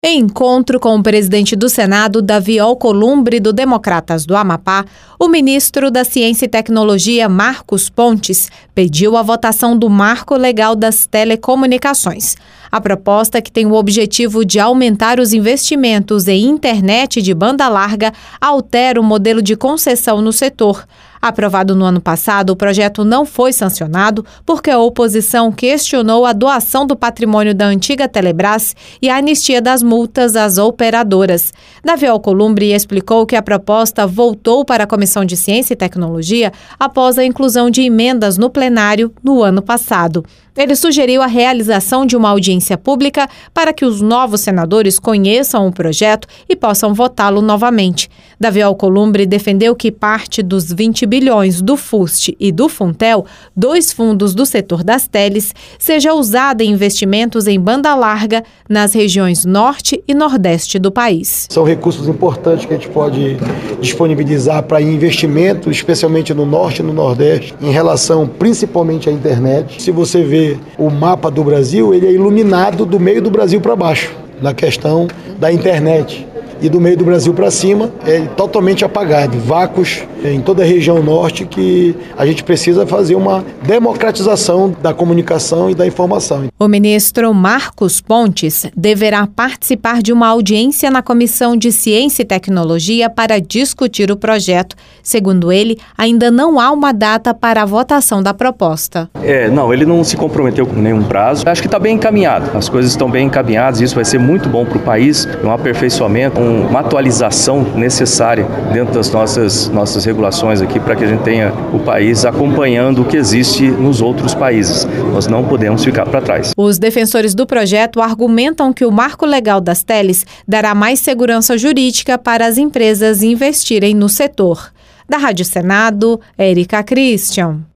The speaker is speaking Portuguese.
Em encontro com o presidente do Senado, Davi Alcolumbre, do Democratas do Amapá, o ministro da Ciência e Tecnologia, Marcos Pontes, pediu a votação do Marco Legal das Telecomunicações. A proposta, que tem o objetivo de aumentar os investimentos em internet de banda larga, altera o modelo de concessão no setor. Aprovado no ano passado, o projeto não foi sancionado porque a oposição questionou a doação do patrimônio da antiga Telebrás e a anistia das multas às operadoras. Davi Alcolumbre explicou que a proposta voltou para a Comissão de Ciência e Tecnologia após a inclusão de emendas no plenário no ano passado. Ele sugeriu a realização de uma audiência pública para que os novos senadores conheçam o projeto e possam votá-lo novamente. Davi Alcolumbre defendeu que parte dos 20 bilhões do FUST e do Funtel, dois fundos do setor das teles, seja usada em investimentos em banda larga nas regiões norte e nordeste do país. São recursos importantes que a gente pode disponibilizar para investimento, especialmente no norte e no nordeste, em relação principalmente à internet. Se você vê o mapa do Brasil, ele é iluminado do meio do Brasil para baixo, na questão da internet. E do meio do Brasil para cima é totalmente apagado, vácuos em toda a região norte, que a gente precisa fazer uma democratização da comunicação e da informação. O ministro Marcos Pontes deverá participar de uma audiência na Comissão de Ciência e Tecnologia para discutir o projeto. Segundo ele, ainda não há uma data para a votação da proposta. Não, ele não se comprometeu com nenhum prazo. Acho que está bem encaminhado, as coisas estão bem encaminhadas, isso vai ser muito bom para o país, um aperfeiçoamento, uma atualização necessária dentro das nossas regulações aqui, para que a gente tenha o país acompanhando o que existe nos outros países. Nós não podemos ficar para trás. Os defensores do projeto argumentam que o Marco Legal das Teles dará mais segurança jurídica para as empresas investirem no setor. Da Rádio Senado, Érica Christian.